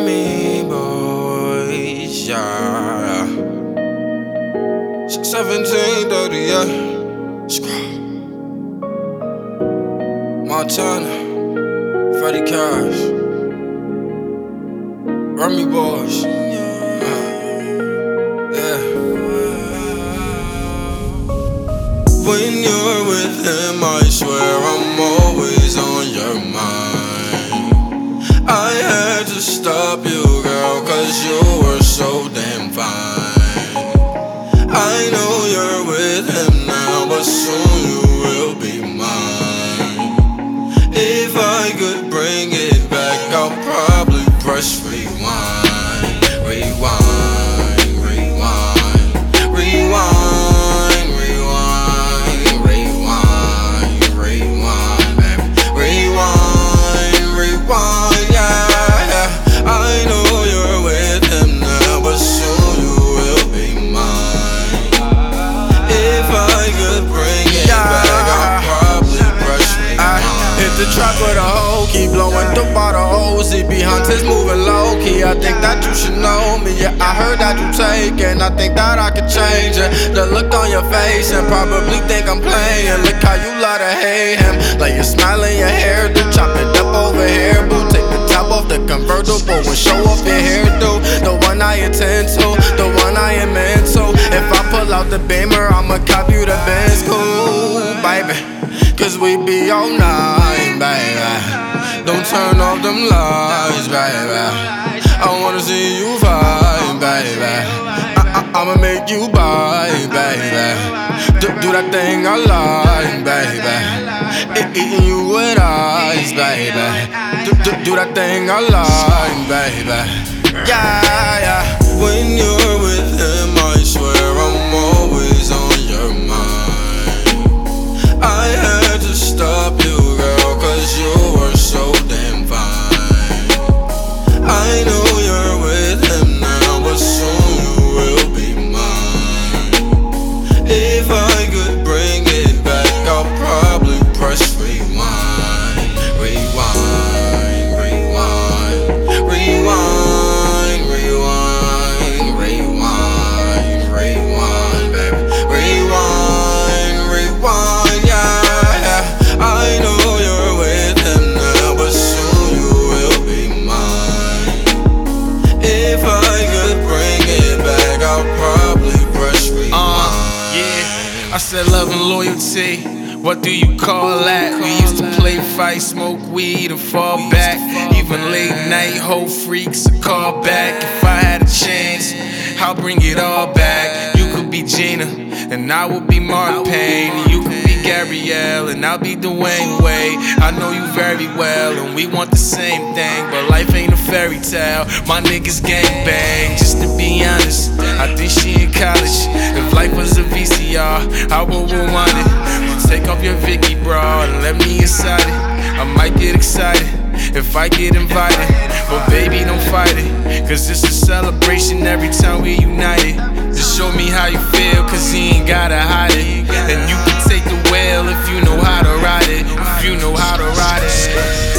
Miami boys, yeah. 1738, Scroll. Montana, Freddie Cash, Remy boys, yeah. When you're with him, I swear I'm always on your mind. I had to stop you, girl, 'cause you were so damn fine. I know you're with him now, but soon you will be mine. If I could bring it back, I'll probably press rewind. Rewind, rewind, rewind, rewind, rewind, rewind, baby. Rewind, rewind, yeah, yeah. I know you're with him now, but soon you will be mine. If I could bring it back, I'll probably press rewind. Hit the track with a hoe, keep blowing the bottle O's. CB Hunters moving low key. I think that you should know me. Yeah, I heard that you take it, and I think that I could change it. The look on your face and probably think I'm playing. Look how you love to hate him, like you're smiling your hair. Do chop it up over here, boo. Take the top off the convertible and show off your hairdo. The one I intend to, the one I am into. If I pull out the Beamer, I'ma cop you the Benz, cool, baby. 'Cause we be all night, baby. Don't turn off them lights, baby. I wanna see you vibe, baby. I'ma make you buy, baby. Do that thing I like, baby. Eating you with eyes, baby. Do that thing I like, baby. Yeah, yeah. When you're with him, I swear I'm always on your mind. I had to stop you, girl, 'cause you were so damn fine. I know you're with him now, but soon you will be mine. If I could bring it back, I'll probably press rewind. Rewind, rewind, rewind, rewind, rewind, rewind, baby. Rewind, rewind, yeah, yeah. I know you're with him now, but soon you will be mine. If I could bring it back, I'll probably press rewind. Yeah, I said love and loyalty. What do you call that? We used to play fight, smoke weed and fall back. Even late night hoe freaks a call back. If I had a chance, I'll bring it all back. You could be Gina, and I would be Mark Payne. You could be Gabrielle, and I'll be Dwayne Wade. I know you very well, and we want the same thing, but life ain't a fairy tale. My niggas gang bang, just to be honest. I think she in college. If life was a VCR, I would rewind it. Take off your Vicky bra and let me inside it. I might get excited if I get invited, but baby don't fight it, 'cause it's a celebration every time we united. Just show me how you feel, 'cause he ain't gotta hide it. And you can take the wheel if you know how to ride it, if you know how to ride it.